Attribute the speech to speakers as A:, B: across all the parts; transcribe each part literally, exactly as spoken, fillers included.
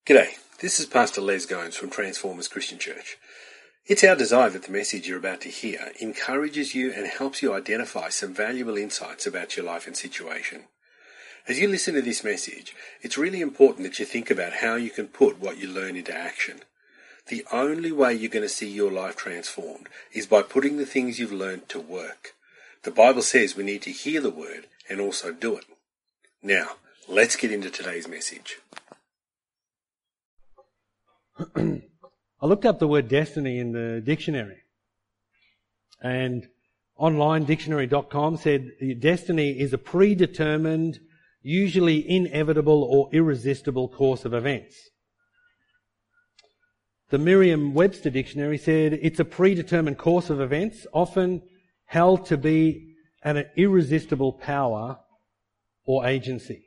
A: G'day, this is Pastor Les Gomes from Transformers Christian Church. It's our desire that the message you're about to hear encourages you and helps you identify some valuable insights about your life and situation. As you listen to this message, it's really important that you think about how you can put what you learn into action. The only way you're going to see your life transformed is by putting the things you've learned to work. The Bible says we need to hear the word and also do it. Now, let's get into today's message.
B: I looked up the word destiny in the dictionary, and online dictionary dot com said destiny is a predetermined, usually inevitable or irresistible course of events. The Merriam-Webster dictionary said it's a predetermined course of events, often held to be an irresistible power or agency.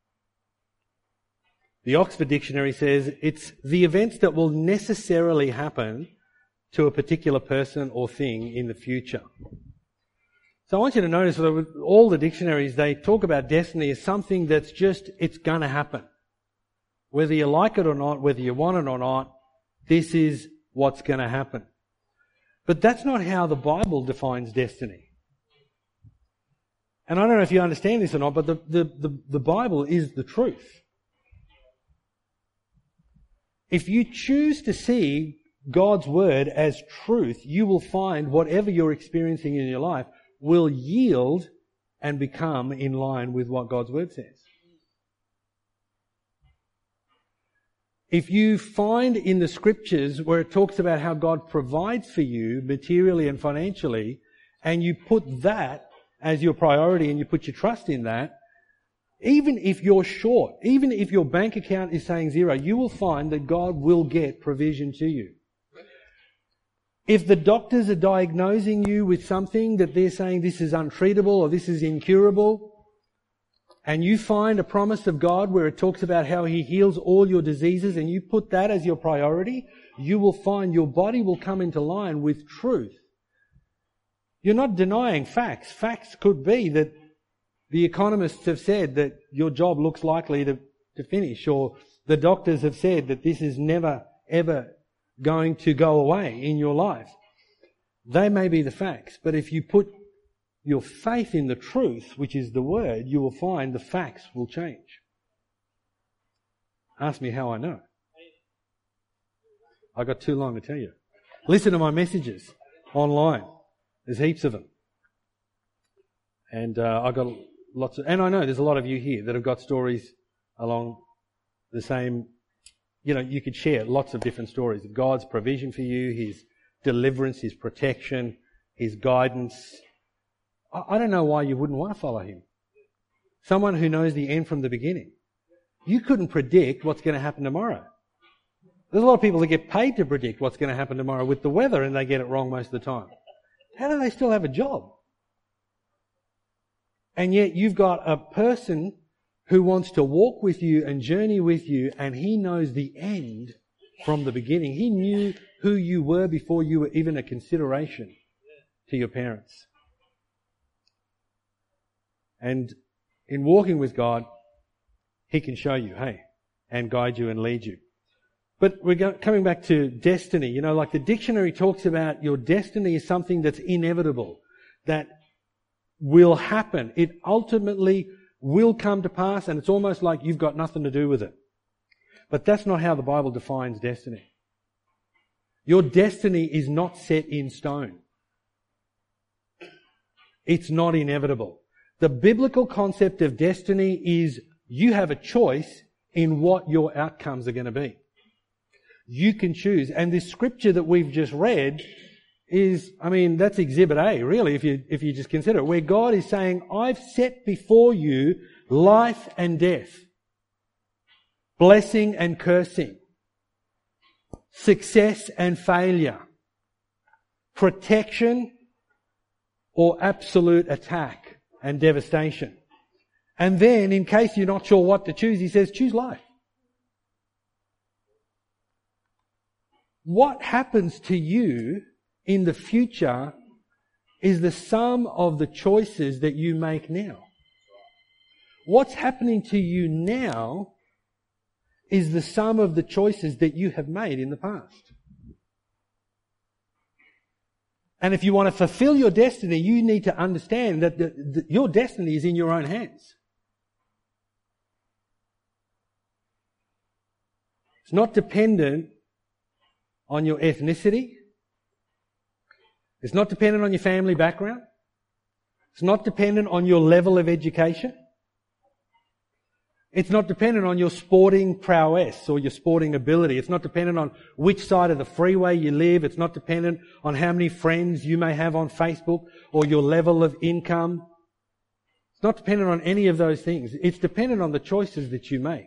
B: The Oxford Dictionary says it's the events that will necessarily happen to a particular person or thing in the future. So I want you to notice that with all the dictionaries, they talk about destiny as something that's just, it's going to happen. Whether you like it or not, whether you want it or not, this is what's going to happen. But that's not how the Bible defines destiny. And I don't know if you understand this or not, but the, the, the, the Bible is the truth. If you choose to see God's word as truth, you will find whatever you're experiencing in your life will yield and become in line with what God's word says. If you find in the scriptures where it talks about how God provides for you materially and financially, and you put that as your priority and you put your trust in that, even if you're short, even if your bank account is saying zero, you will find that God will get provision to you. If the doctors are diagnosing you with something that they're saying this is untreatable or this is incurable, and you find a promise of God where it talks about how He heals all your diseases and you put that as your priority, you will find your body will come into line with truth. You're not denying facts. Facts could be that the economists have said that your job looks likely to, to finish, or the doctors have said that this is never, ever going to go away in your life. They may be the facts, but if you put your faith in the truth, which is the word, you will find the facts will change. Ask me how I know. I got too long to tell you. Listen to my messages online. There's heaps of them. And uh, I got lots of, and I know there's a lot of you here that have got stories along the same, you know, you could share lots of different stories of God's provision for you, His deliverance, His protection, His guidance. I, I don't know why you wouldn't want to follow Him. Someone who knows the end from the beginning. You couldn't predict what's going to happen tomorrow. There's a lot of people that get paid to predict what's going to happen tomorrow with the weather and they get it wrong most of the time. How do they still have a job? And yet you've got a person who wants to walk with you and journey with you, and he knows the end from the beginning. He knew who you were before you were even a consideration to your parents. And in walking with God, He can show you, hey, and guide you and lead you. But we're go- coming back to destiny. You know, like the dictionary talks about your destiny is something that's inevitable, that will happen. It ultimately will come to pass, and it's almost like you've got nothing to do with it. But that's not how the Bible defines destiny. Your destiny is not set in stone. It's not inevitable. The biblical concept of destiny is you have a choice in what your outcomes are going to be. You can choose. And this scripture that we've just read is, I mean, that's exhibit A, really, if you if you just consider it, where God is saying, I've set before you life and death, blessing and cursing, success and failure, protection or absolute attack and devastation. And then, in case you're not sure what to choose, He says, choose life. What happens to you in the future is the sum of the choices that you make now. What's happening to you now is the sum of the choices that you have made in the past. And if you want to fulfill your destiny, you need to understand that the, the, your destiny is in your own hands. It's not dependent on your ethnicity. It's not dependent on your family background. It's not dependent on your level of education. It's not dependent on your sporting prowess or your sporting ability. It's not dependent on which side of the freeway you live. It's not dependent on how many friends you may have on Facebook or your level of income. It's not dependent on any of those things. It's dependent on the choices that you make.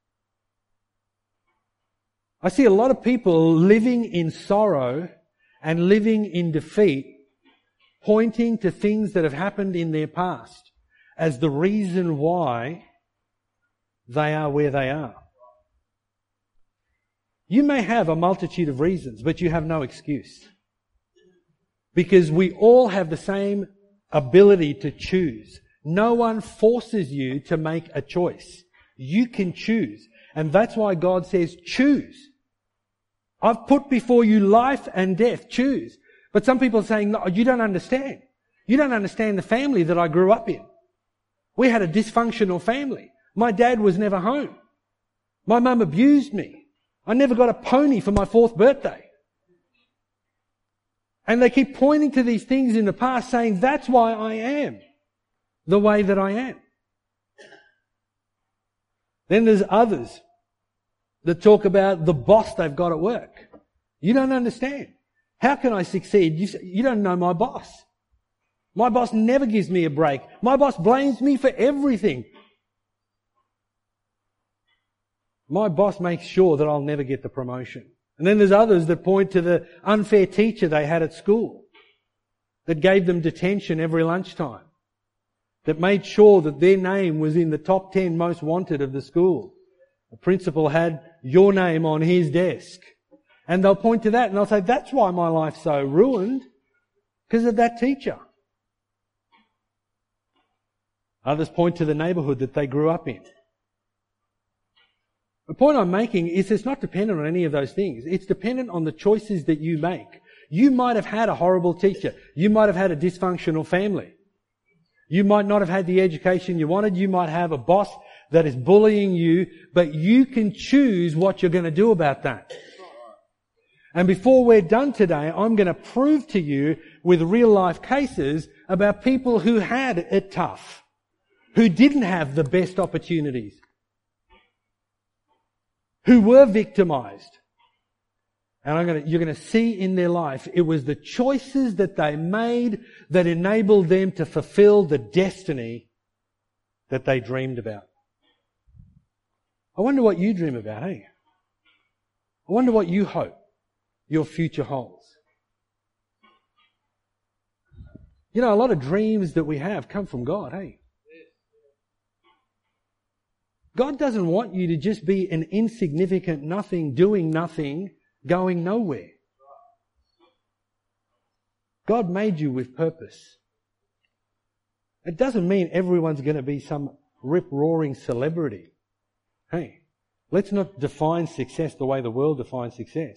B: I see a lot of people living in sorrow and living in defeat, pointing to things that have happened in their past as the reason why they are where they are. You may have a multitude of reasons, but you have no excuse. Because we all have the same ability to choose. No one forces you to make a choice. You can choose. And that's why God says, choose. I've put before you life and death. Choose. But some people are saying, no, you don't understand. You don't understand the family that I grew up in. We had a dysfunctional family. My dad was never home. My mum abused me. I never got a pony for my fourth birthday. And they keep pointing to these things in the past saying, that's why I am the way that I am. Then there's others that talk about the boss they've got at work. You don't understand. How can I succeed? You, you don't know my boss. My boss never gives me a break. My boss blames me for everything. My boss makes sure that I'll never get the promotion. And then there's others that point to the unfair teacher they had at school that gave them detention every lunchtime, that made sure that their name was in the top ten most wanted of the school. The principal had your name on his desk. And they'll point to that and they'll say, that's why my life's so ruined, because of that teacher. Others point to the neighbourhood that they grew up in. The point I'm making is it's not dependent on any of those things. It's dependent on the choices that you make. You might have had a horrible teacher. You might have had a dysfunctional family. You might not have had the education you wanted. You might have a boss that is bullying you, but you can choose what you're going to do about that. And before we're done today, I'm going to prove to you with real life cases about people who had it tough, who didn't have the best opportunities, who were victimized. And I'm going to, you're going to see in their life, it was the choices that they made that enabled them to fulfill the destiny that they dreamed about. I wonder what you dream about, eh? I wonder what you hope your future holds. You know, a lot of dreams that we have come from God, hey? God doesn't want you to just be an insignificant nothing, doing nothing, going nowhere. God made you with purpose. It doesn't mean everyone's going to be some rip-roaring celebrity. Hey, let's not define success the way the world defines success.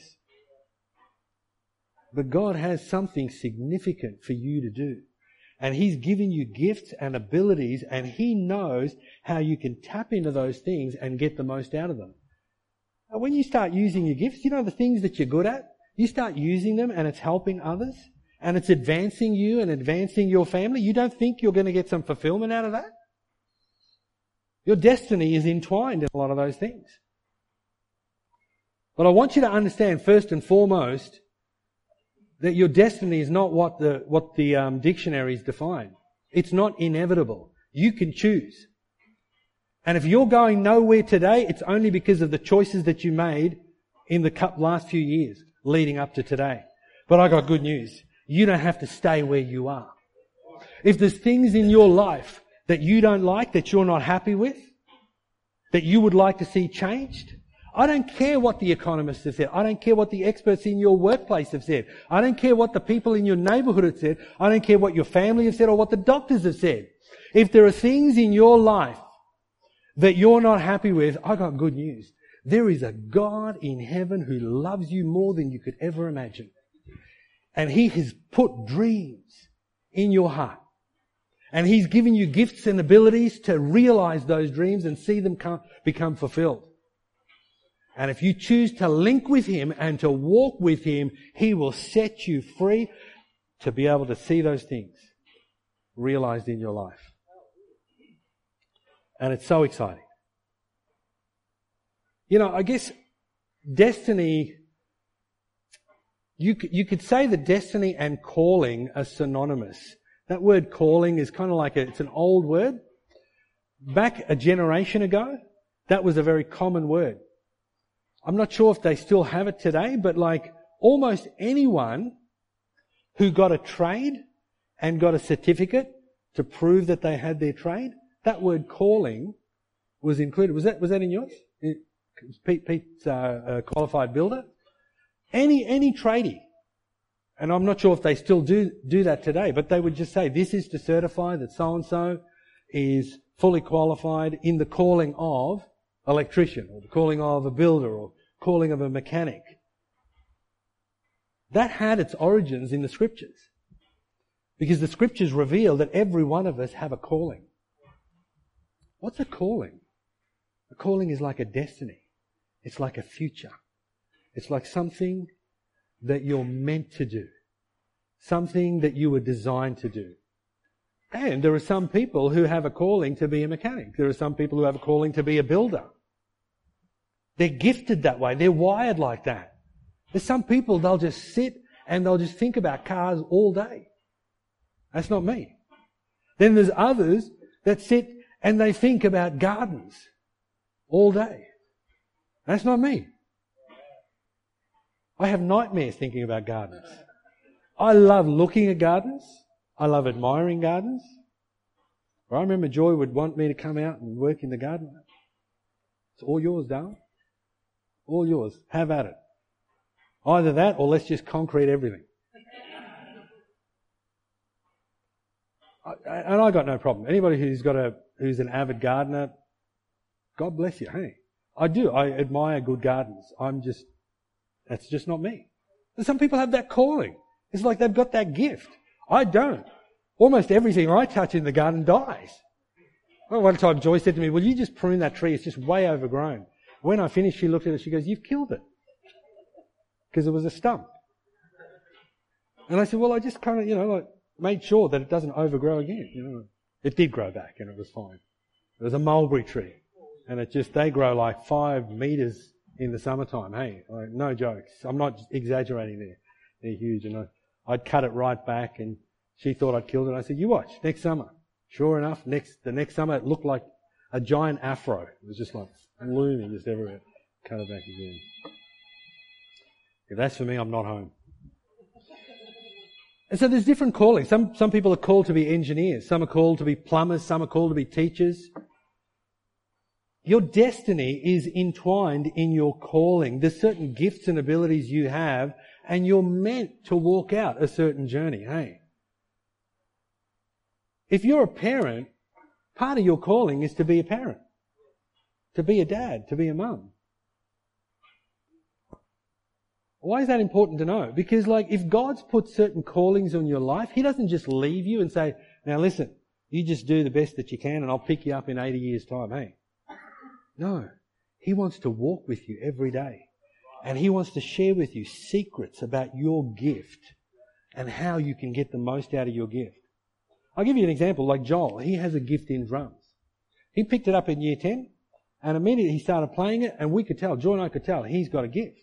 B: But God has something significant for you to do. And He's given you gifts and abilities, and He knows how you can tap into those things and get the most out of them. And when you start using your gifts, you know the things that you're good at, you start using them and it's helping others, and it's advancing you and advancing your family. You don't think you're going to get some fulfillment out of that? Your destiny is entwined in a lot of those things. But I want you to understand first and foremost that your destiny is not what the what the um, dictionaries define. It's not inevitable. You can choose. And if you're going nowhere today, it's only because of the choices that you made in the last few years leading up to today. But I got good news. You don't have to stay where you are. If there's things in your life that you don't like, that you're not happy with, that you would like to see changed, I don't care what the economists have said. I don't care what the experts in your workplace have said. I don't care what the people in your neighbourhood have said. I don't care what your family have said or what the doctors have said. If there are things in your life that you're not happy with, I got good news. There is a God in heaven who loves you more than you could ever imagine. And He has put dreams in your heart. And He's given you gifts and abilities to realize those dreams and see them come, become fulfilled. And if you choose to link with Him and to walk with Him, He will set you free to be able to see those things realized in your life. And it's so exciting. You know, I guess destiny, you could, you could say that destiny and calling are synonymous. That word calling is kind of like a, it's an old word. Back a generation ago, that was a very common word. I'm not sure if they still have it today, but like almost anyone who got a trade and got a certificate to prove that they had their trade, that word calling was included. Was that was that in yours? Pete, Pete's uh, a qualified builder. Any any tradie, and I'm not sure if they still do do that today, but they would just say, this is to certify that so and so is fully qualified in the calling of electrician, or the calling of a builder, or calling of a mechanic. That had its origins in the Scriptures, because the Scriptures reveal that every one of us have a calling. What's a calling? A calling is like a destiny. It's like a future. It's like something that you're meant to do. Something that you were designed to do. And there are some people who have a calling to be a mechanic. There are some people who have a calling to be a builder. They're gifted that way. They're wired like that. There's some people, they'll just sit and they'll just think about cars all day. That's not me. Then there's others that sit and they think about gardens all day. That's not me. I have nightmares thinking about gardens. I love looking at gardens. I love admiring gardens. I remember Joy would want me to come out and work in the garden. It's all yours, darling. All yours. Have at it. Either that or let's just concrete everything. I, and I got no problem. Anybody who's got a who's an avid gardener, God bless you. Hey, I do. I admire good gardens. I'm just that's just not me. And some people have that calling. It's like they've got that gift. I don't. Almost everything I touch in the garden dies. Well, one time Joy said to me, will you just prune that tree? It's just way overgrown. When I finished, she looked at it, she goes, you've killed it. Because it was a stump. And I said, well, I just kind of, you know, like made sure that it doesn't overgrow again. You know, it did grow back and it was fine. It was a mulberry tree. And it just, they grow like five metres in the summertime. Hey, like, no jokes. I'm not exaggerating there. They're huge. And I, I'd cut it right back and she thought I'd killed it. I said, you watch, next summer. Sure enough, next the next summer it looked like a giant afro. It was just like looming just everywhere. Cut it back again. If that's for me, I'm not home. And so there's different callings. Some some people are called to be engineers. Some are called to be plumbers. Some are called to be teachers. Your destiny is entwined in your calling. There's certain gifts and abilities you have, and you're meant to walk out a certain journey. Hey. If you're a parent, part of your calling is to be a parent, to be a dad, to be a mum. Why is that important to know? Because like if God's put certain callings on your life, He doesn't just leave you and say, now listen, you just do the best that you can and I'll pick you up in eighty years' time. Hey. No. He wants to walk with you every day. And He wants to share with you secrets about your gift and how you can get the most out of your gift. I'll give you an example, like Joel. He has a gift in drums. He picked it up in year ten, and immediately he started playing it, and we could tell, Joy and I could tell, he's got a gift.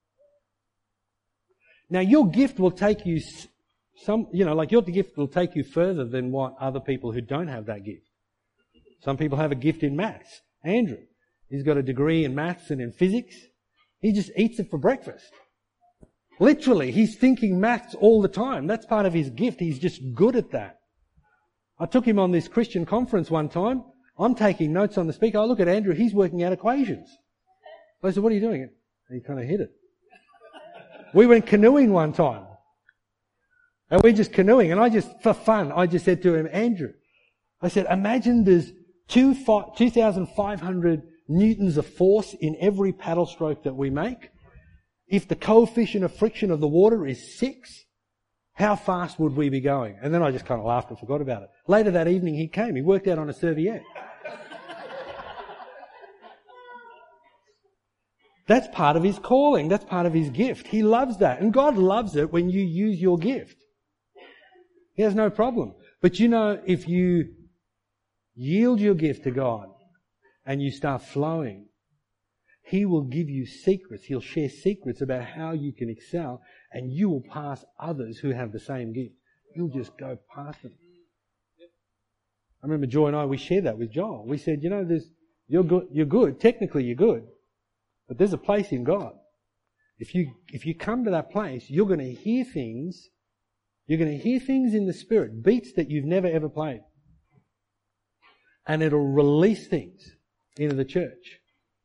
B: Now, your gift will take you some, you know, like your gift will take you further than what other people who don't have that gift. Some people have a gift in maths. Andrew, he's got a degree in maths and in physics. He just eats it for breakfast. Literally, he's thinking maths all the time. That's part of his gift. He's just good at that. I took him on this Christian conference one time. I'm taking notes on the speaker. I look at Andrew, he's working out equations. I said, what are you doing? And he kind of hit it. We went canoeing one time. And we're just canoeing. And I just, for fun, I just said to him, Andrew, I said, imagine there's two thousand five hundred newtons of force in every paddle stroke that we make, if the coefficient of friction of the water is six, how fast would we be going? And then I just kind of laughed and forgot about it. Later that evening he came. He worked out on a serviette. That's part of his calling. That's part of his gift. He loves that. And God loves it when you use your gift. He has no problem. But you know, if you yield your gift to God and you start flowing, He will give you secrets. He'll share secrets about how you can excel, and you will pass others who have the same gift. You'll just go past them. I remember Joy and I, we shared that with Joel. We said, you know, there's, you're good, you're good. Technically you're good. But there's a place in God. If you, if you come to that place, you're going to hear things, you're going to hear things in the Spirit, beats that you've never ever played. And it'll release things into the church.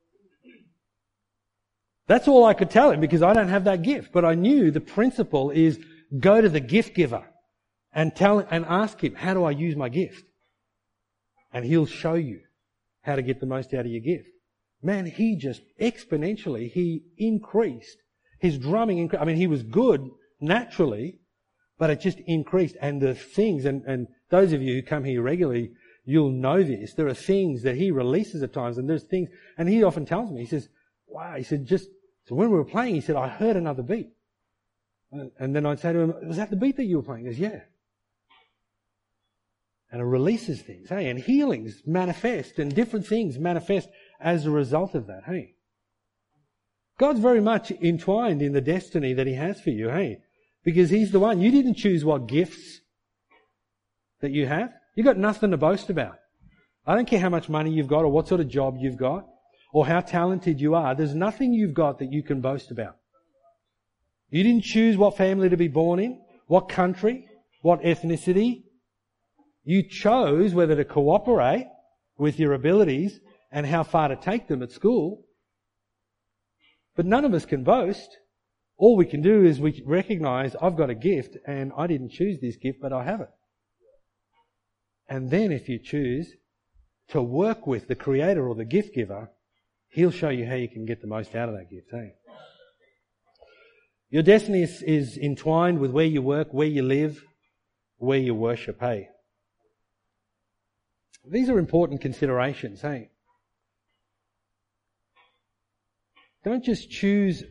B: That's all I could tell him because I don't have that gift. But I knew the principle is go to the gift giver and tell and ask him, how do I use my gift? And he'll show you how to get the most out of your gift. Man, he just exponentially, he increased. His drumming increased. I mean, he was good naturally, but it just increased. And the things, and, and those of you who come here regularly, you'll know this. There are things that he releases at times, and there's things, and he often tells me, he says, wow, he said, just, so when we were playing, he said, I heard another beat. And, and then I'd say to him, was that the beat that you were playing? He goes, yeah. And it releases things, hey, and healings manifest, and different things manifest as a result of that, hey. God's very much entwined in the destiny that He has for you, hey, because He's the one. You didn't choose what gifts that you have. You've got nothing to boast about. I don't care how much money you've got or what sort of job you've got or how talented you are. There's nothing you've got that you can boast about. You didn't choose what family to be born in, what country, what ethnicity. You chose whether to cooperate with your abilities and how far to take them at school. But none of us can boast. All we can do is we recognize I've got a gift and I didn't choose this gift, but I have it. And then if you choose to work with the Creator or the gift giver, He'll show you how you can get the most out of that gift, hey? Your destiny is, is entwined with where you work, where you live, where you worship, hey? These are important considerations, hey? Don't just choose,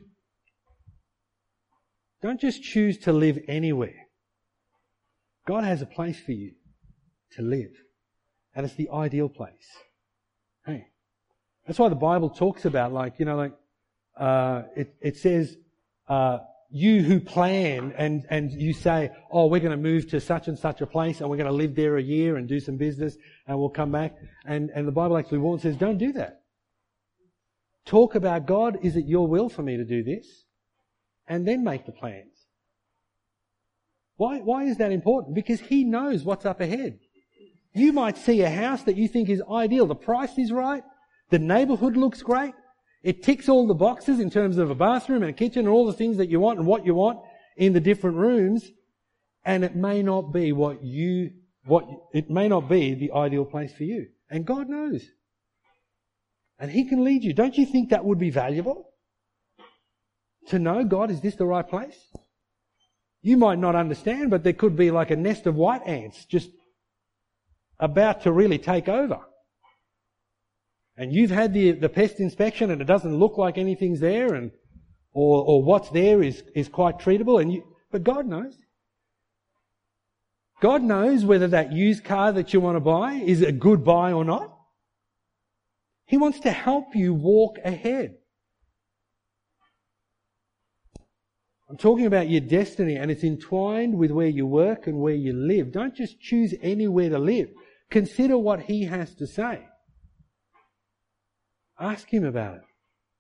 B: don't just choose to live anywhere. God has a place for you to live. And it's the ideal place. Hey. That's why the Bible talks about, like, you know, like, uh, it, it says, uh, you who plan and, and you say, oh, we're going to move to such and such a place and we're going to live there a year and do some business and we'll come back. And, and the Bible actually warns, says, don't do that. Talk about, God, is it your will for me to do this? And then make the plans. Why, why is that important? Because He knows what's up ahead. You might see a house that you think is ideal. The price is right. The neighbourhood looks great. It ticks all the boxes in terms of a bathroom and a kitchen and all the things that you want and what you want in the different rooms. And it may not be what you, what, it may not be the ideal place for you. And God knows. And He can lead you. Don't you think that would be valuable? To know, God, is this the right place? You might not understand, but there could be like a nest of white ants just about to really take over. And you've had the, the pest inspection and it doesn't look like anything's there, and, or, or what's there is, is quite treatable, and you, but God knows. God knows whether that used car that you want to buy is a good buy or not. He wants to help you walk ahead. I'm talking about your destiny, and it's entwined with where you work and where you live. Don't just choose anywhere to live. Consider what He has to say. Ask Him about it.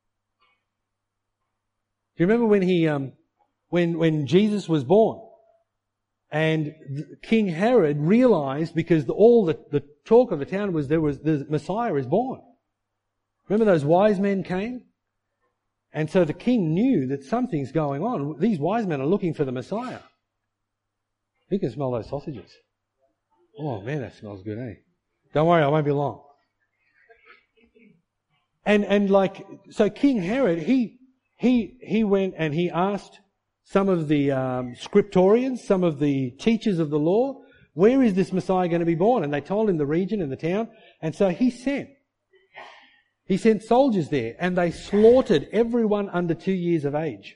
B: Do you remember when he, um, when when Jesus was born, and King Herod realized, because the, all the, the talk of the town was there was the Messiah is born. Remember those wise men came? And so the king knew that something's going on. These wise men are looking for the Messiah. You can smell those sausages. Oh man, that smells good, eh? Don't worry, I won't be long. And, and like, so King Herod, he, he, he went and he asked some of the um, scriptorians, some of the teachers of the law, where is this Messiah going to be born? And they told him the region and the town. And so he sent, he sent soldiers there, and they slaughtered everyone under two years of age.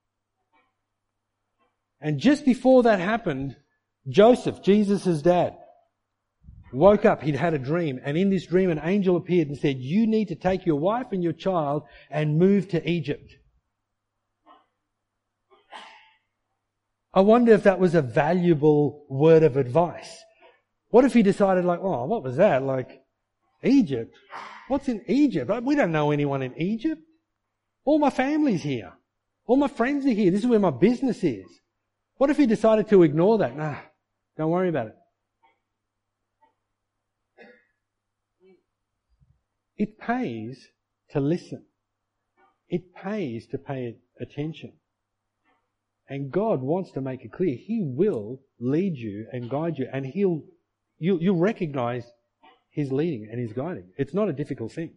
B: And just before that happened, Joseph, Jesus' dad, woke up. He'd had a dream, and in this dream an angel appeared and said, you need to take your wife and your child and move to Egypt. I wonder if that was a valuable word of advice. What if he decided like, oh, what was that? Like, Egypt? What's in Egypt? We don't know anyone in Egypt. All my family's here. All my friends are here. This is where my business is. What if he decided to ignore that? Nah, don't worry about it. It pays to listen. It pays to pay attention. And God wants to make it clear. He will lead you and guide you, and He'll, you'll, you'll recognize His leading and His guiding. It's not a difficult thing.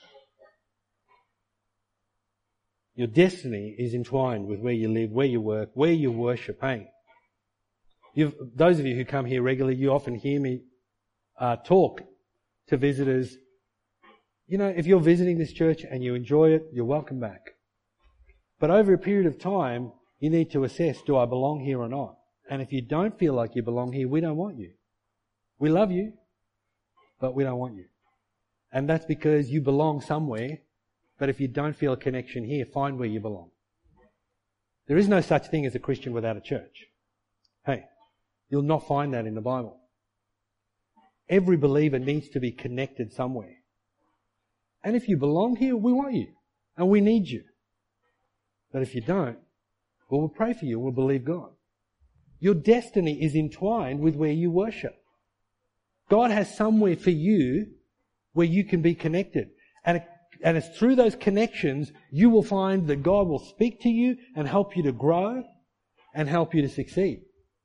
B: Your destiny is entwined with where you live, where you work, where you worship. Hey, you've, those of you who come here regularly, you often hear me uh, talk to visitors. You know, if you're visiting this church and you enjoy it, you're welcome back. But over a period of time, you need to assess, do I belong here or not? And if you don't feel like you belong here, we don't want you. We love you, but we don't want you. And that's because you belong somewhere. But if you don't feel a connection here, find where you belong. There is no such thing as a Christian without a church. Hey, you'll not find that in the Bible. Every believer needs to be connected somewhere. And if you belong here, we want you. And we need you. But if you don't, well, we'll pray for you. We'll believe God. Your destiny is entwined with where you worship. God has somewhere for you where you can be connected. And it And it's through those connections you will find that God will speak to you and help you to grow and help you to succeed.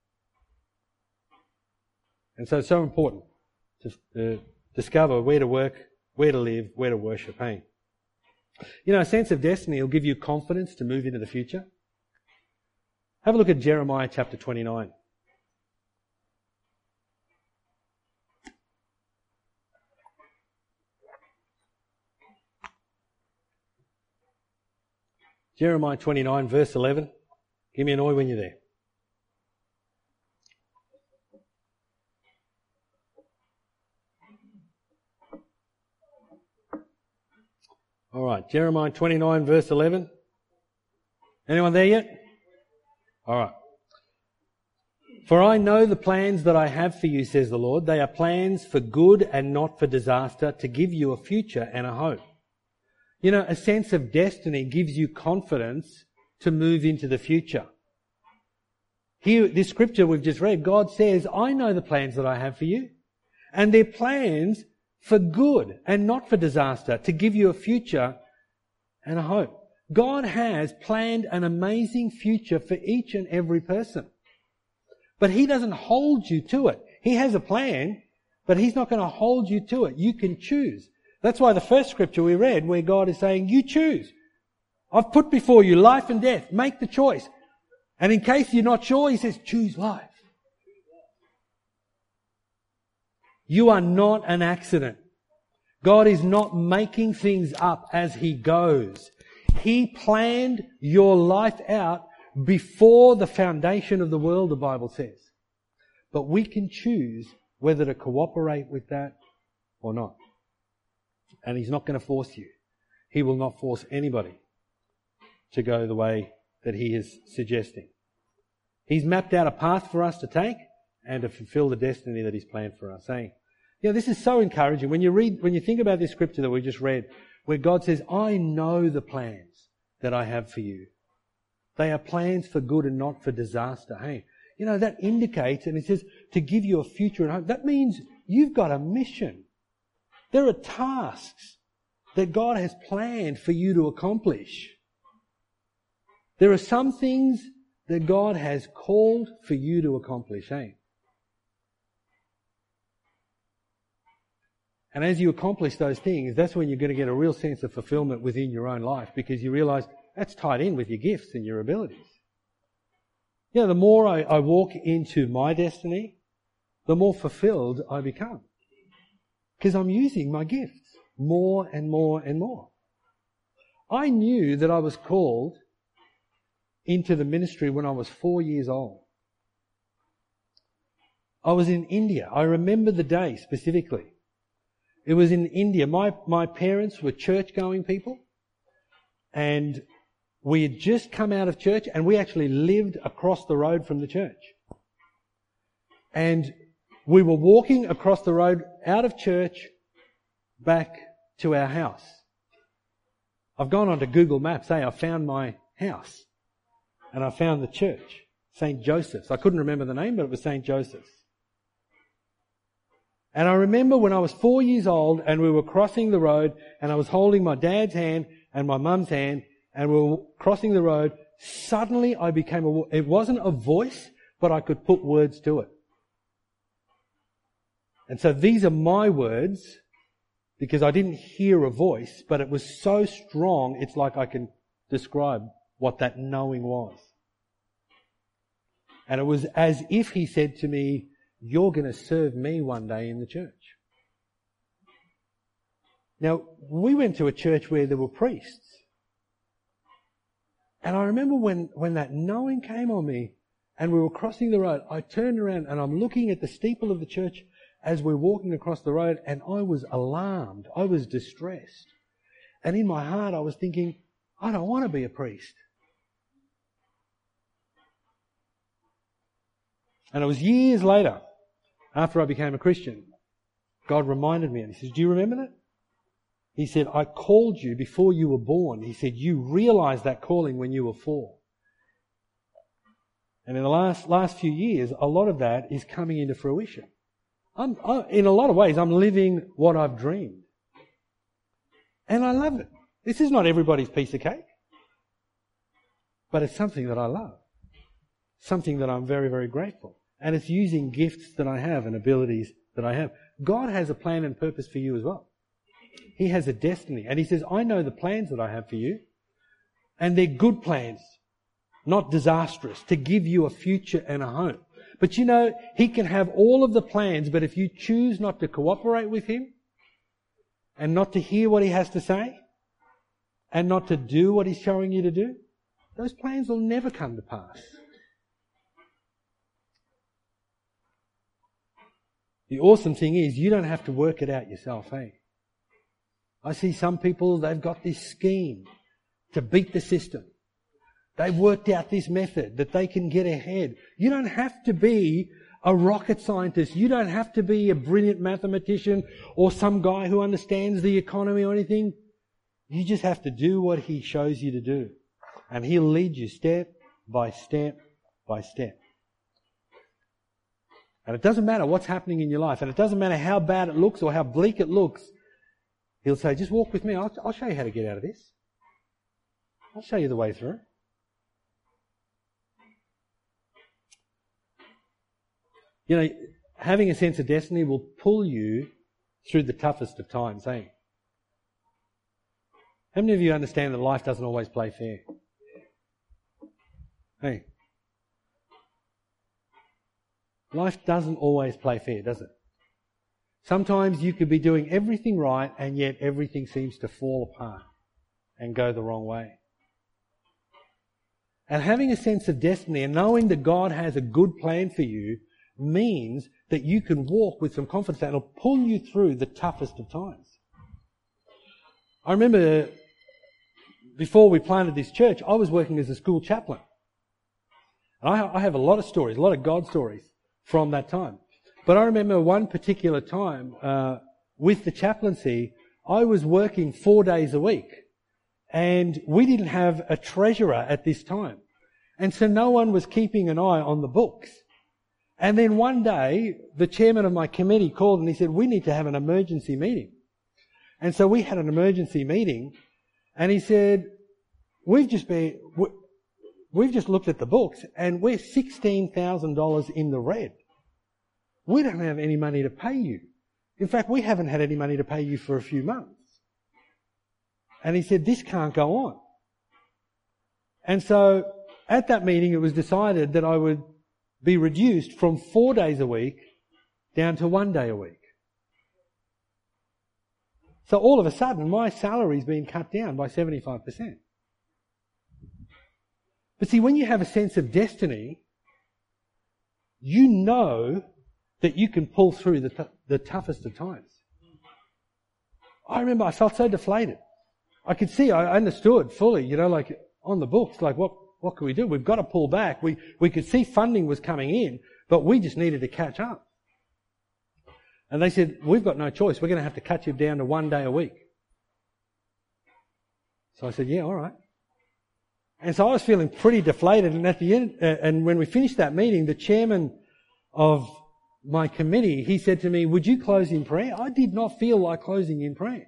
B: And so it's so important to uh, discover where to work, where to live, where to worship. Hey, you know, a sense of destiny will give you confidence to move into the future. Have a look at Jeremiah chapter twenty-nine. Jeremiah twenty-nine, verse eleven. Give me an oi when you're there. All right, Jeremiah twenty-nine, verse eleven. Anyone there yet? All right. For I know the plans that I have for you, says the Lord. They are plans for good and not for disaster, to give you a future and a hope. You know, a sense of destiny gives you confidence to move into the future. Here, this scripture we've just read, God says, I know the plans that I have for you. And they're plans for good and not for disaster, to give you a future and a hope. God has planned an amazing future for each and every person. But He doesn't hold you to it. He has a plan, but He's not going to hold you to it. You can choose. That's why the first scripture we read, where God is saying, you choose. I've put before you life and death. Make the choice. And in case you're not sure, He says, choose life. You are not an accident. God is not making things up as He goes. He planned your life out before the foundation of the world, the Bible says. But we can choose whether to cooperate with that or not. And He's not going to force you. He will not force anybody to go the way that He is suggesting. He's mapped out a path for us to take and to fulfill the destiny that He's planned for us. Saying, you know, this is so encouraging. When you read, when you think about this scripture that we just read, where God says, I know the plans that I have for you. They are plans for good and not for disaster. Hey, you know, that indicates, and it says, to give you a future and hope. That means you've got a mission. There are tasks that God has planned for you to accomplish. There are some things that God has called for you to accomplish, eh? And as you accomplish those things, that's when you're going to get a real sense of fulfillment within your own life, because you realise that's tied in with your gifts and your abilities. You know, the more I, I walk into my destiny, the more fulfilled I become. Because I'm using my gifts more and more and more. I knew that I was called into the ministry when I was four years old. I was in India. I remember the day specifically. It was in India. My, my parents were church-going people, and we had just come out of church, and we actually lived across the road from the church. And we were walking across the road out of church back to our house. I've gone onto Google Maps, hey, I found my house. And I found the church, Saint Joseph's. I couldn't remember the name, but it was Saint Joseph's. And I remember when I was four years old and we were crossing the road, and I was holding my dad's hand and my mum's hand, and we were crossing the road, suddenly I became a, it wasn't a voice, but I could put words to it. And so these are my words, because I didn't hear a voice, but it was so strong, it's like I can describe what that knowing was. And it was as if he said to me, you're going to serve me one day in the church. Now, we went to a church where there were priests. And I remember when, when that knowing came on me and we were crossing the road, I turned around and I'm looking at the steeple of the church as we're walking across the road, and I was alarmed. I was distressed. And in my heart I was thinking, I don't want to be a priest. And it was years later, after I became a Christian, God reminded me, and he says, do you remember that? He said, I called you before you were born. He said, you realised that calling when you were four. And in the last, last few years, a lot of that is coming into fruition. I'm, I, in a lot of ways, I'm living what I've dreamed. And I love it. This is not everybody's piece of cake. But it's something that I love. Something that I'm very, very grateful. And it's using gifts that I have and abilities that I have. God has a plan and purpose for you as well. He has a destiny. And he says, I know the plans that I have for you. And they're good plans, not disastrous, to give you a future and a home. But you know, he can have all of the plans, but if you choose not to cooperate with him and not to hear what he has to say and not to do what he's showing you to do, those plans will never come to pass. The awesome thing is you don't have to work it out yourself, hey? I see some people, they've got this scheme to beat the system. They've worked out this method that they can get ahead. You don't have to be a rocket scientist. You don't have to be a brilliant mathematician or some guy who understands the economy or anything. You just have to do what he shows you to do. And he'll lead you step by step by step. And it doesn't matter what's happening in your life. And it doesn't matter how bad it looks or how bleak it looks. He'll say, just walk with me. I'll, I'll show you how to get out of this. I'll show you the way through. You know, having a sense of destiny will pull you through the toughest of times, eh? How many of you understand that life doesn't always play fair? Hey. Life doesn't always play fair, does it? Sometimes you could be doing everything right and yet everything seems to fall apart and go the wrong way. And having a sense of destiny and knowing that God has a good plan for you means that you can walk with some confidence and it'll pull you through the toughest of times. I remember before we planted this church, I was working as a school chaplain. And I, I have a lot of stories, a lot of God stories from that time. But I remember one particular time uh, with the chaplaincy, I was working four days a week. And we didn't have a treasurer at this time. And so no one was keeping an eye on the books. And then one day, the chairman of my committee called and he said, we need to have an emergency meeting. And so we had an emergency meeting and he said, we've just been, we've just looked at the books and we're sixteen thousand dollars in the red. We don't have any money to pay you. In fact, we haven't had any money to pay you for a few months. And he said, this can't go on. And so at that meeting, it was decided that I would be reduced from four days a week down to one day a week. So all of a sudden, my salary's been cut down by seventy-five percent. But see, when you have a sense of destiny, you know that you can pull through the, t- the toughest of times. I remember I felt so deflated. I could see, I understood fully, you know, like on the books, like what, what can we do? We've got to pull back. We, we could see funding was coming in, but we just needed to catch up. And they said, we've got no choice. We're going to have to cut you down to one day a week. So I said, yeah, all right. And so I was feeling pretty deflated. And at the end, uh, and when we finished that meeting, the chairman of my committee, he said to me, would you close in prayer? I did not feel like closing in prayer.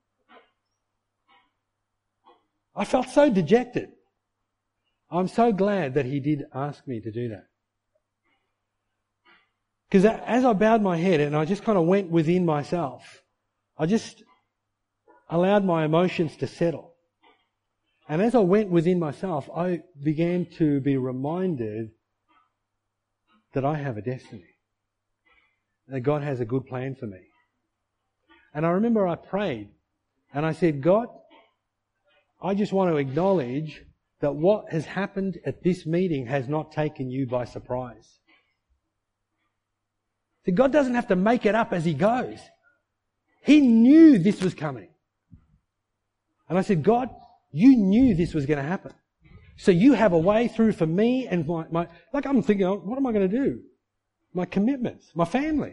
B: I felt so dejected. I'm so glad that he did ask me to do that. Because as I bowed my head and I just kind of went within myself, I just allowed my emotions to settle. And as I went within myself, I began to be reminded that I have a destiny. That God has a good plan for me. And I remember I prayed and I said, God, I just want to acknowledge that what has happened at this meeting has not taken you by surprise. See, God doesn't have to make it up as he goes. He knew this was coming. And I said, God, you knew this was going to happen. So you have a way through for me and my, my like I'm thinking, oh, what am I going to do? My commitments, my family.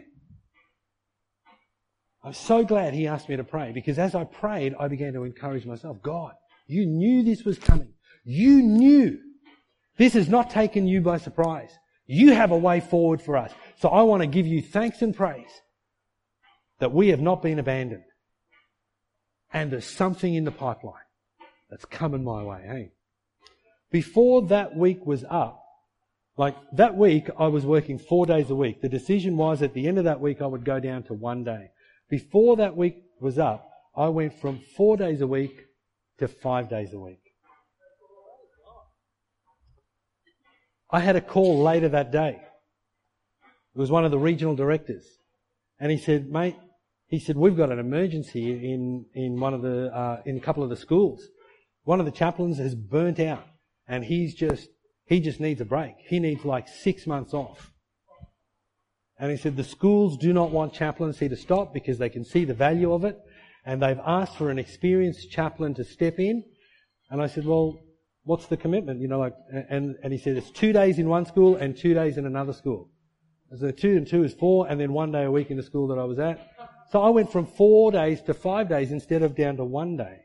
B: I'm so glad he asked me to pray, because as I prayed, I began to encourage myself. God, you knew this was coming. You knew. This has not taken you by surprise. You have a way forward for us. So I want to give you thanks and praise that we have not been abandoned. And there's something in the pipeline that's coming my way, hey? Before that week was up, like that week I was working four days a week. The decision was at the end of that week I would go down to one day. Before that week was up, I went from four days a week to five days a week. I had a call later that day. It was one of the regional directors. And he said, mate, he said, we've got an emergency in, in one of the, uh, in a couple of the schools. One of the chaplains has burnt out and he's just, he just needs a break. He needs like six months off. And he said, the schools do not want chaplaincy to stop because they can see the value of it. And they've asked for an experienced chaplain to step in. And I said, well, what's the commitment? You know, like, and, and he said, it's two days in one school and two days in another school. So two and two is four, and then one day a week in the school that I was at. So I went from four days to five days instead of down to one day.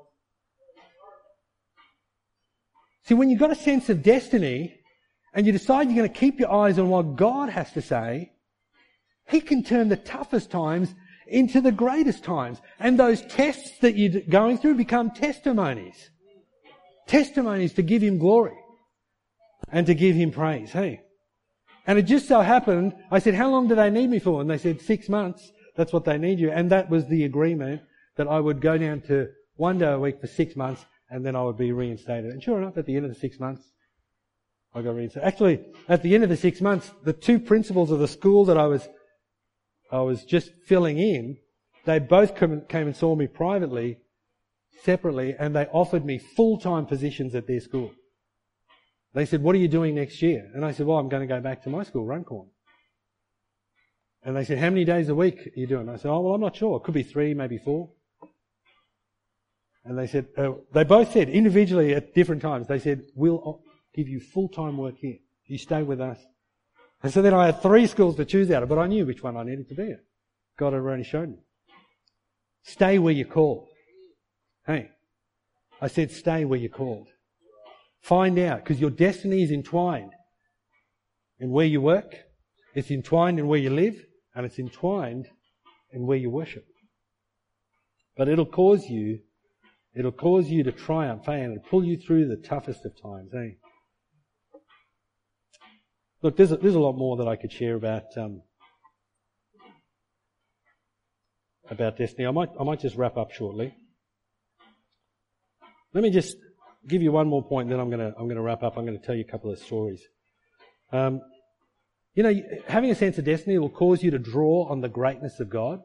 B: See, when you've got a sense of destiny and you decide you're going to keep your eyes on what God has to say, he can turn the toughest times into the greatest times. And those tests that you're going through become testimonies. Testimonies to give him glory and to give him praise. Hey. And it just so happened, I said, how long do they need me for? And they said, six months. That's what they need you. And that was the agreement, that I would go down to one day a week for six months and then I would be reinstated. And sure enough, at the end of the six months, I got reinstated. Actually, at the end of the six months, the two principals of the school that I was, I was just filling in, they both came and saw me privately, separately, and they offered me full-time positions at their school. They said, what are you doing next year? And I said, well, I'm going to go back to my school, Runcorn. And they said, how many days a week are you doing? I said, oh, well, I'm not sure. It could be three, maybe four. And they said, uh, they both said individually at different times, they said, we'll give you full-time work here. You stay with us. And so then I had three schools to choose out of, but I knew which one I needed to be at. God had already shown me. Stay where you're called. Hey, I said, stay where you're called. Find out, because your destiny is entwined in where you work, it's entwined in where you live, and it's entwined in where you worship. But it'll cause you, it'll cause you to triumph, eh? And it'll pull you through the toughest of times, eh? Look, there's a, there's a lot more that I could share about um, about destiny. I might, I might just wrap up shortly. Let me just give you one more point, then I'm going to, I'm going to wrap up. I'm going to tell you a couple of stories. Um, you know, having a sense of destiny will cause you to draw on the greatness of God.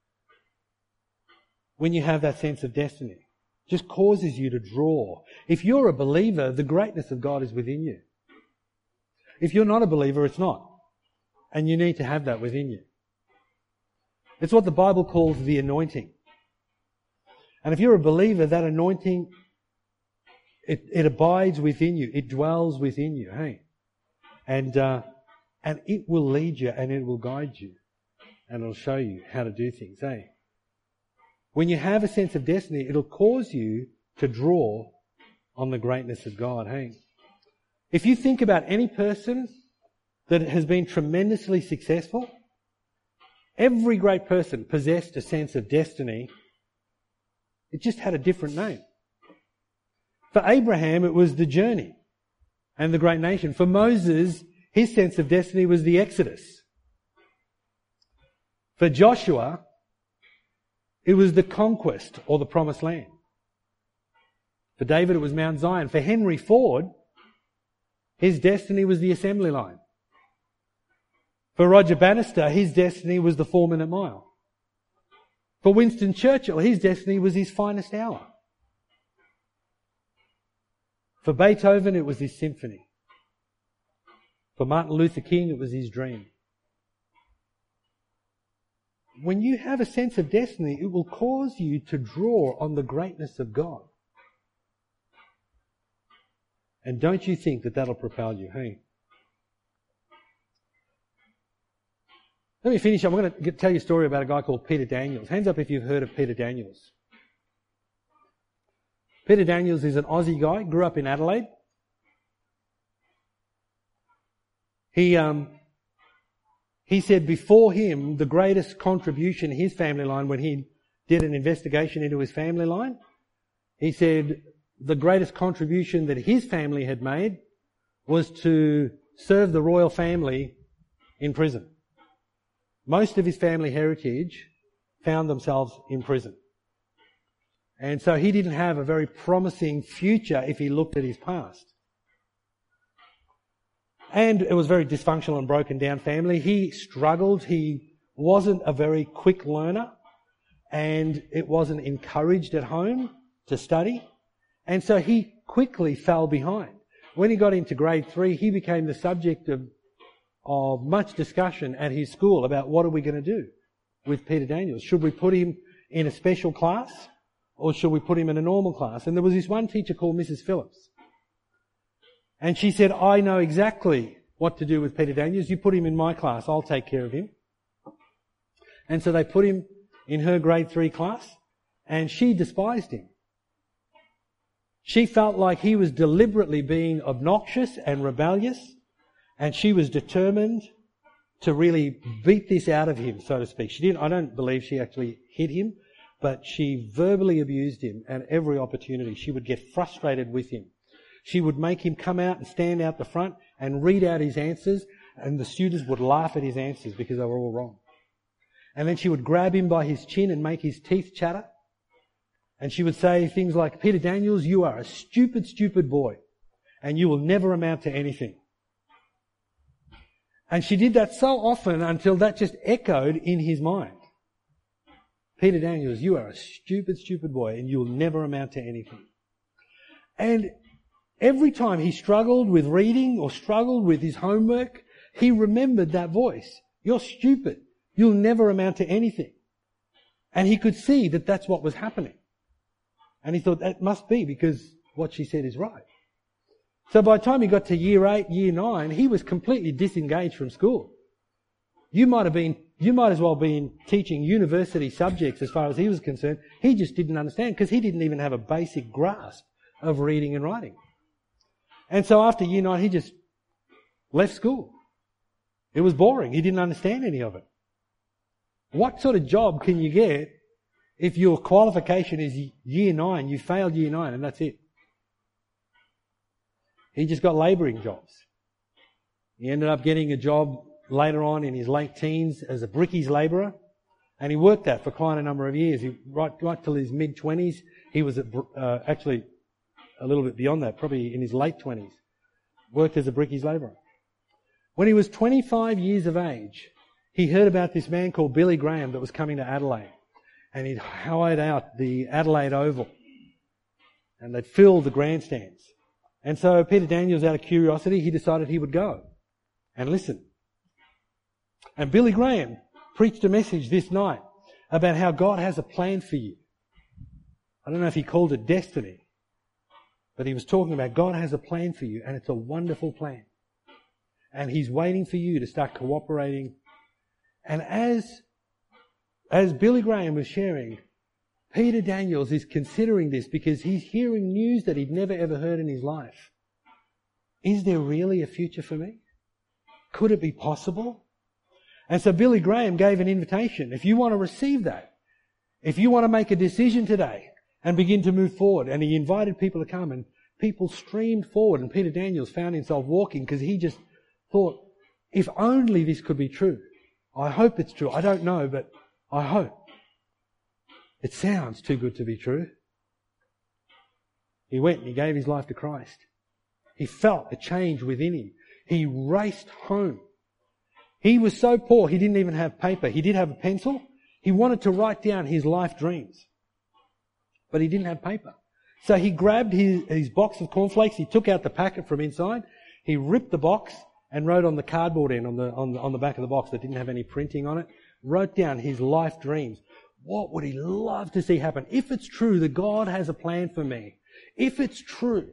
B: When you have that sense of destiny, it just causes you to draw. If you're a believer, the greatness of God is within you. If you're not a believer, it's not. And you need to have that within you. It's what the Bible calls the anointing. And if you're a believer, that anointing, it, it abides within you. It dwells within you, hey? And, uh, and it will lead you and it will guide you. And it'll show you how to do things, hey? When you have a sense of destiny, it'll cause you to draw on the greatness of God, hey? If you think about any person that has been tremendously successful, every great person possessed a sense of destiny. It just had a different name. For Abraham, it was the journey and the great nation. For Moses, his sense of destiny was the Exodus. For Joshua, it was the conquest or the promised land. For David, it was Mount Zion. For Henry Ford, his destiny was the assembly line. For Roger Bannister, his destiny was the four-minute mile. For Winston Churchill, his destiny was his finest hour. For Beethoven, it was his symphony. For Martin Luther King, it was his dream. When you have a sense of destiny, it will cause you to draw on the greatness of God. And don't you think that that'll propel you, hey? Let me finish. I'm going to tell you a story about a guy called Peter Daniels. Hands up if you've heard of Peter Daniels. Peter Daniels is an Aussie guy, grew up in Adelaide. He, um, he said before him, the greatest contribution his family line, when he did an investigation into his family line, he said the greatest contribution that his family had made was to serve the royal family in prison. Most of his family heritage found themselves in prison. And so he didn't have a very promising future if he looked at his past. And it was a very dysfunctional and broken down family. He struggled. He wasn't a very quick learner. And it wasn't encouraged at home to study. And so he quickly fell behind. When he got into grade three, he became the subject of of much discussion at his school about what are we going to do with Peter Daniels. Should we put him in a special class or should we put him in a normal class? And there was this one teacher called Missus Phillips. And she said, I know exactly what to do with Peter Daniels. You put him in my class, I'll take care of him. And so they put him in her grade three class and she despised him. She felt like he was deliberately being obnoxious and rebellious. And she was determined to really beat this out of him, so to speak. She didn't, I don't believe she actually hit him, but she verbally abused him at every opportunity. She would get frustrated with him. She would make him come out and stand out the front and read out his answers, and the students would laugh at his answers because they were all wrong. And then she would grab him by his chin and make his teeth chatter. And she would say things like, Peter Daniels, you are a stupid, stupid boy, and you will never amount to anything. And she did that so often until that just echoed in his mind. Peter Daniels, you are a stupid, stupid boy and you'll never amount to anything. And every time he struggled with reading or struggled with his homework, he remembered that voice. You're stupid. You'll never amount to anything. And he could see that that's what was happening. And he thought that must be because what she said is right. So by the time he got to year eight, year nine, he was completely disengaged from school. You might have been, you might as well been teaching university subjects as far as he was concerned. He just didn't understand because he didn't even have a basic grasp of reading and writing. And so after year nine, he just left school. It was boring. He didn't understand any of it. What sort of job can you get if your qualification is year nine, you failed year nine and that's it? He just got labouring jobs. He ended up getting a job later on in his late teens as a brickies labourer. And he worked that for quite a number of years. He, right, right till his mid-twenties, he was at, uh, actually a little bit beyond that, probably in his late twenties, worked as a brickies labourer. When he was twenty-five years of age, he heard about this man called Billy Graham that was coming to Adelaide. And he'd hired out the Adelaide Oval. And they'd filled the grandstands. And so Peter Daniels, out of curiosity, he decided he would go and listen. And Billy Graham preached a message this night about how God has a plan for you. I don't know if he called it destiny, but he was talking about God has a plan for you, and it's a wonderful plan. And he's waiting for you to start cooperating. And as, as Billy Graham was sharing, Peter Daniels is considering this because he's hearing news that he'd never ever heard in his life. Is there really a future for me? Could it be possible? And so Billy Graham gave an invitation. If you want to receive that, if you want to make a decision today and begin to move forward, and he invited people to come, and people streamed forward, and Peter Daniels found himself walking because he just thought, if only this could be true. I hope it's true. I don't know, but I hope. It sounds too good to be true. He went and he gave his life to Christ. He felt a change within him. He raced home. He was so poor he didn't even have paper. He did have a pencil. He wanted to write down his life dreams. But he didn't have paper. So he grabbed his, his box of cornflakes. He took out the packet from inside. He ripped the box and wrote on the cardboard end, on the, on the, on the back of the box that didn't have any printing on it, wrote down his life dreams. What would he love to see happen? If it's true that God has a plan for me, if it's true.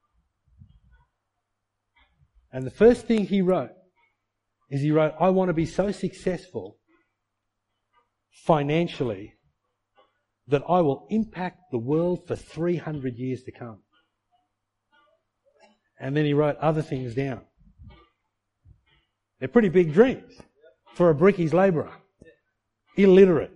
B: And the first thing he wrote is he wrote, I want to be so successful financially that I will impact the world for three hundred years to come. And then he wrote other things down. They're pretty big dreams for a brickies labourer, illiterate.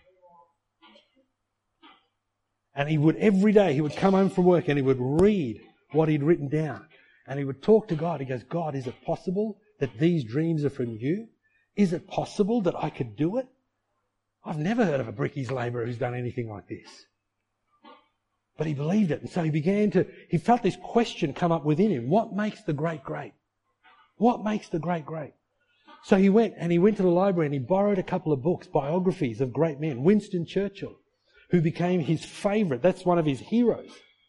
B: And he would, every day, he would come home from work and he would read what he'd written down. And he would talk to God. He goes, God, is it possible that these dreams are from you? Is it possible that I could do it? I've never heard of a brickies labourer who's done anything like this. But he believed it. And so he began to, he felt this question come up within him. What makes the great great? What makes the great great? So he went and he went to the library and he borrowed a couple of books, biographies of great men. Winston Churchill, who became his favourite. That's one of his heroes.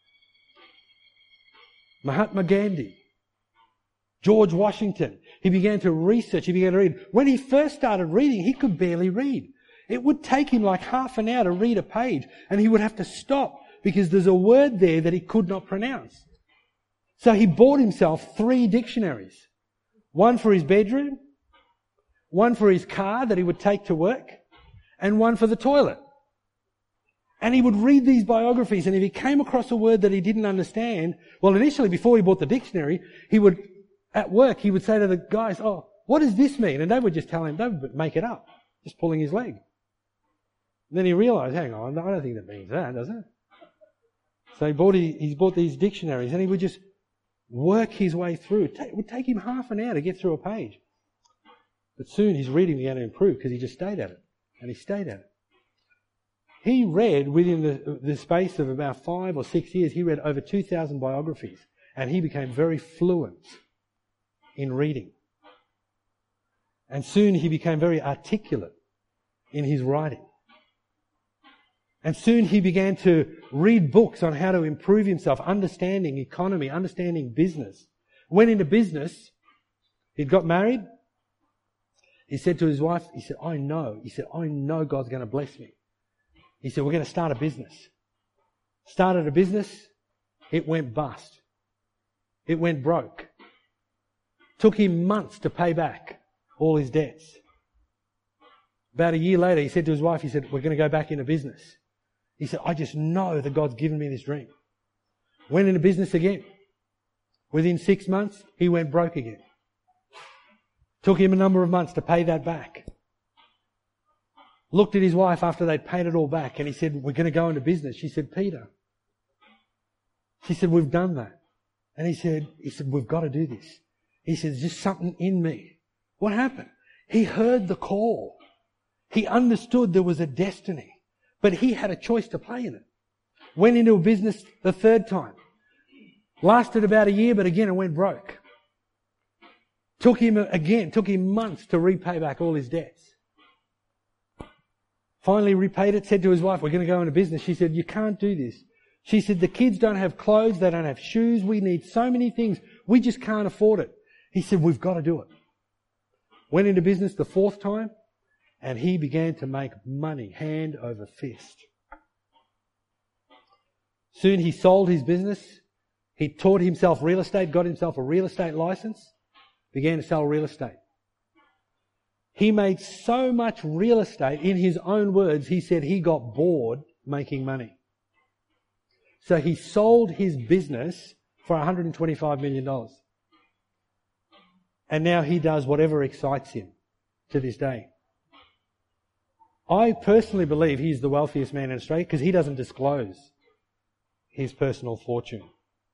B: Mahatma Gandhi. George Washington. He began to research. He began to read. When he first started reading, he could barely read. It would take him like half an hour to read a page, and he would have to stop because there's a word there that he could not pronounce. So he bought himself three dictionaries. One for his bedroom, one for his car that he would take to work, and one for the toilet. And he would read these biographies, and if he came across a word that he didn't understand, well, initially, before he bought the dictionary, he would, at work, he would say to the guys, oh, what does this mean? And they would just tell him, they would make it up, just pulling his leg. And then he realised, hang on, I don't think that means that, does it? So he bought, he, he's bought these dictionaries, and he would just work his way through. It would take him half an hour to get through a page. But soon his reading began to improve because he just stayed at it, and he stayed at it. He read, within the, the space of about five or six years, he read over two thousand biographies, and he became very fluent in reading. And soon he became very articulate in his writing. And soon he began to read books on how to improve himself, understanding economy, understanding business. Went into business. He'd got married. He said to his wife, he said, I know. He said, I know God's going to bless me. He said, we're going to start a business. Started a business. It went bust. It went broke. Took him months to pay back all his debts. About a year later, he said to his wife, he said, we're going to go back into business. He said, I just know that God's given me this dream. Went into business again. Within six months, he went broke again. Took him a number of months to pay that back. Looked at his wife after they'd paid it all back, and he said, we're going to go into business. She said, Peter. She said, we've done that. And he said, he said, we've got to do this. He said, there's just something in me. What happened? He heard the call. He understood there was a destiny, but he had a choice to play in it. Went into a business the third time. Lasted about a year, but again it went broke. Took him again, took him months to repay back all his debts. Finally repaid it, said to his wife, we're going to go into business. She said, you can't do this. She said, the kids don't have clothes, they don't have shoes, we need so many things, we just can't afford it. He said, we've got to do it. Went into business the fourth time, and he began to make money, hand over fist. Soon he sold his business. He taught himself real estate, got himself a real estate license, began to sell real estate. He made so much real estate, in his own words, he said he got bored making money. So he sold his business for one hundred twenty-five million dollars. And now he does whatever excites him to this day. I personally believe he's the wealthiest man in Australia because he doesn't disclose his personal fortune.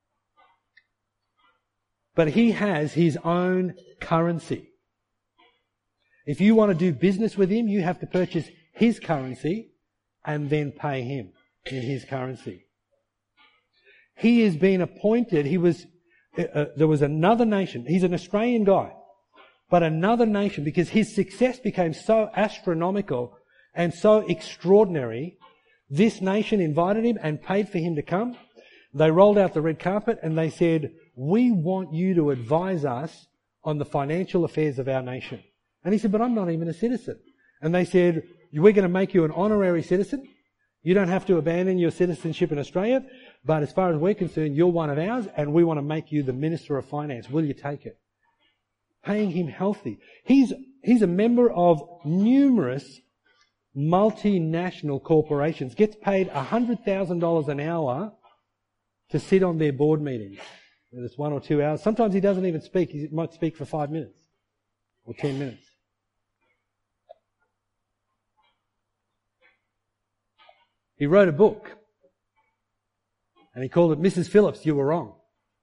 B: But he has his own currency. If you want to do business with him, you have to purchase his currency and then pay him in his currency. He has been appointed, he was, uh, there was another nation, he's an Australian guy, but another nation, because his success became so astronomical and so extraordinary, this nation invited him and paid for him to come. They rolled out the red carpet and they said, we want you to advise us on the financial affairs of our nation. And he said, but I'm not even a citizen. And they said, we're going to make you an honorary citizen. You don't have to abandon your citizenship in Australia, but as far as we're concerned, you're one of ours and we want to make you the Minister of Finance. Will you take it? Paying him healthy. He's, he's a member of numerous multinational corporations, gets paid one hundred thousand dollars an hour to sit on their board meetings. It's one or two hours. Sometimes he doesn't even speak. He might speak for five minutes or ten minutes. He wrote a book and he called it Missus Phillips, You Were Wrong.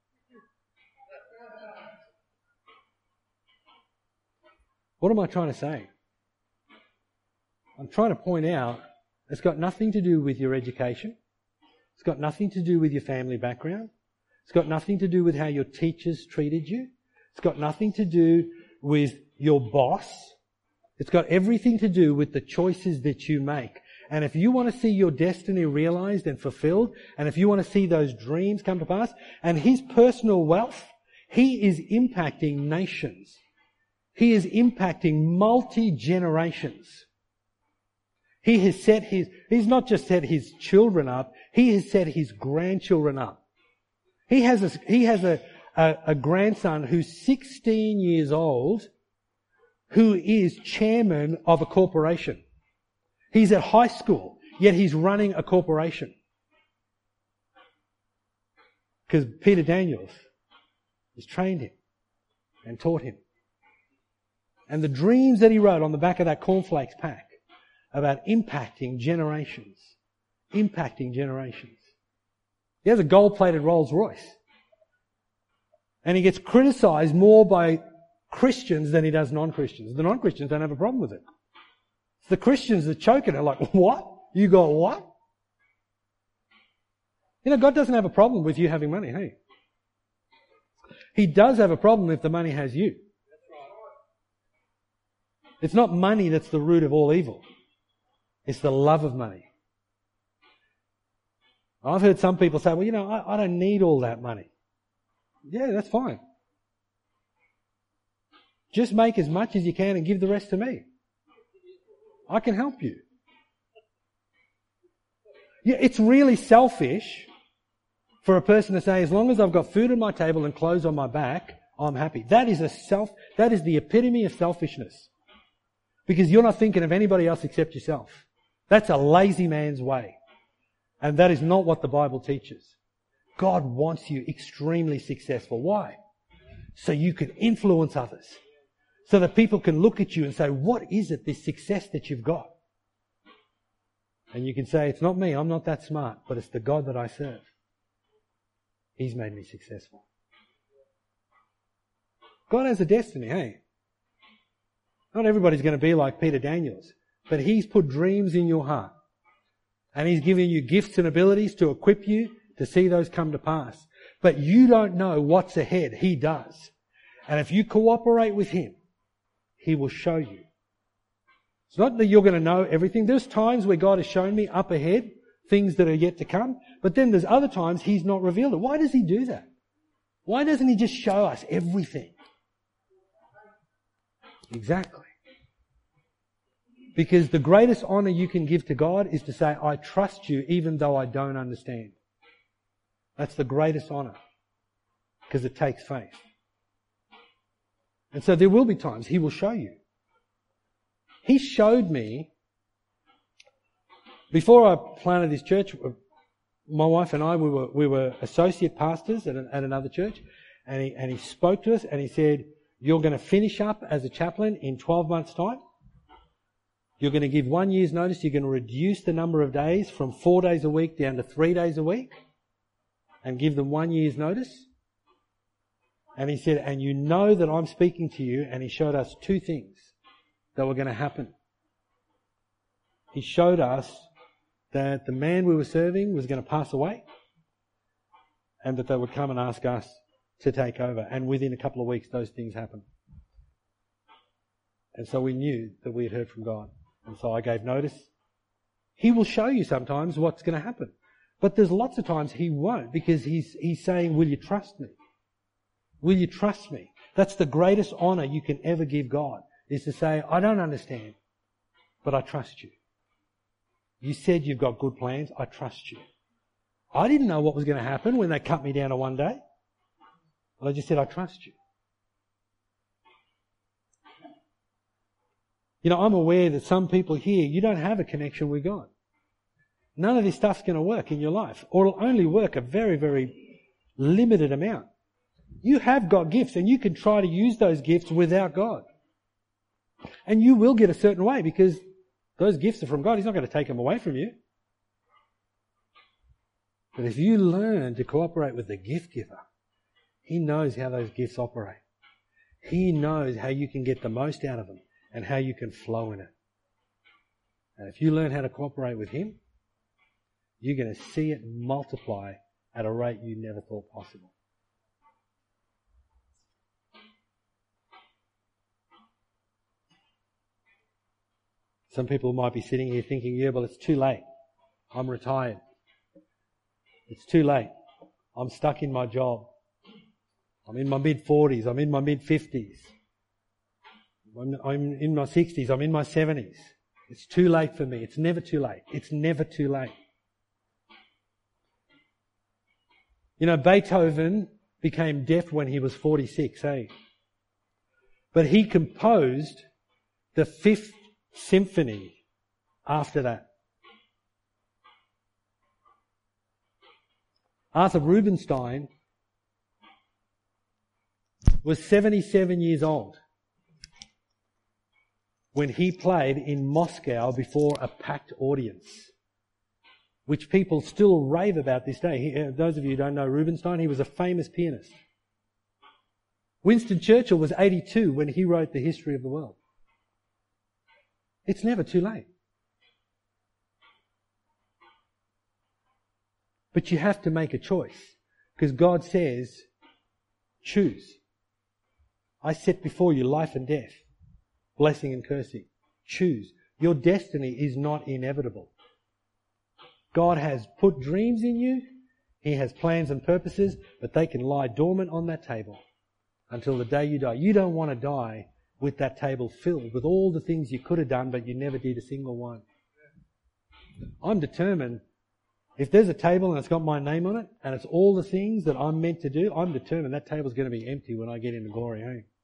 B: What am I trying to say? I'm trying to point out it's got nothing to do with your education. It's got nothing to do with your family background. It's got nothing to do with how your teachers treated you. It's got nothing to do with your boss. It's got everything to do with the choices that you make. And if you want to see your destiny realized and fulfilled, and if you want to see those dreams come to pass, and his personal wealth, he is impacting nations. He is impacting multi-generations. He has set his, he's not just set his children up, he has set his grandchildren up. He has a, he has a, a, a grandson who's sixteen years old, who is chairman of a corporation. He's at high school, yet he's running a corporation. Because Peter Daniels has trained him and taught him. And the dreams that he wrote on the back of that cornflakes pack about impacting generations. Impacting generations. He has a gold-plated Rolls Royce. And he gets criticised more by Christians than he does non-Christians. The non-Christians don't have a problem with it. It's the Christians that choke it. They're like, what? You got what? You know, God doesn't have a problem with you having money, hey? He does have a problem if the money has you. It's not money that's the root of all evil. It's the love of money. I've heard some people say, well, you know, I, I don't need all that money. Yeah, that's fine. Just make as much as you can and give the rest to me. I can help you. Yeah, it's really selfish for a person to say, as long as I've got food on my table and clothes on my back, I'm happy. That is a self, that is the epitome of selfishness. Because you're not thinking of anybody else except yourself. That's a lazy man's way. And that is not what the Bible teaches. God wants you extremely successful. Why? So you can influence others. So that people can look at you and say, what is it, this success that you've got? And you can say, it's not me, I'm not that smart, but it's the God that I serve. He's made me successful. God has a destiny, hey? Not everybody's going to be like Peter Daniels. but He's put dreams in your heart. And He's given you gifts and abilities to equip you to see those come to pass. But you don't know what's ahead. He does. And if you cooperate with Him, He will show you. It's not that you're going to know everything. There's times where God has shown me up ahead things that are yet to come. But then there's other times He's not revealed it. Why does He do that? Why doesn't He just show us everything? Exactly. Because the greatest honour you can give to God is to say, I trust you even though I don't understand. That's the greatest honour. Because it takes faith. And so there will be times He will show you. He showed me, before I planted this church, my wife and I, we were we were associate pastors at, an, at another church, and he, and he spoke to us and he said, you're going to finish up as a chaplain in twelve months' time. You're going to give one year's notice. You're going to reduce the number of days from four days a week down to three days a week and give them one year's notice. And he said, and you know that I'm speaking to you, and he showed us two things that were going to happen. He showed us that the man we were serving was going to pass away and that they would come and ask us to take over. And within a couple of weeks, those things happened. And so we knew that we had heard from God. And so I gave notice. He will show you sometimes what's going to happen. But there's lots of times He won't, because He's, he's saying, will you trust me? Will you trust me? That's the greatest honour you can ever give God, is to say, I don't understand, but I trust you. You said you've got good plans. I trust you. I didn't know what was going to happen when they cut me down to one day. But I just said, I trust you. You know, I'm aware that some people here, you don't have a connection with God. None of this stuff's going to work in your life, or it'll only work a very, very limited amount. You have got gifts, and you can try to use those gifts without God. And you will get a certain way, because those gifts are from God. He's not going to take them away from you. But if you learn to cooperate with the gift giver, He knows how those gifts operate. He knows how you can get the most out of them and how you can flow in it. And if you learn how to cooperate with Him, you're going to see it multiply at a rate you never thought possible. Some people might be sitting here thinking, yeah, well, it's too late. I'm retired. It's too late. I'm stuck in my job. I'm in my mid-forties. I'm in my mid-fifties. I'm, I'm in my sixties. I'm in my seventies. It's too late for me. It's never too late. It's never too late. You know, Beethoven became deaf when he was forty-six, eh? But he composed the Fifth Symphony after that. Arthur Rubinstein was seventy-seven years old when he played in Moscow before a packed audience, which people still rave about this day. He, uh, those of you who don't know Rubinstein, he was a famous pianist. Winston Churchill was eighty-two when he wrote The History of the World. It's never too late. But you have to make a choice, because God says, choose. I set before you life and death, blessing and cursing. Choose. Your destiny is not inevitable. God has put dreams in you. He has plans and purposes, but they can lie dormant on that table until the day you die. You don't want to die with that table filled with all the things you could have done, but you never did a single one. I'm determined. If there's a table and it's got my name on it, and it's all the things that I'm meant to do, I'm determined that table's going to be empty when I get into glory home.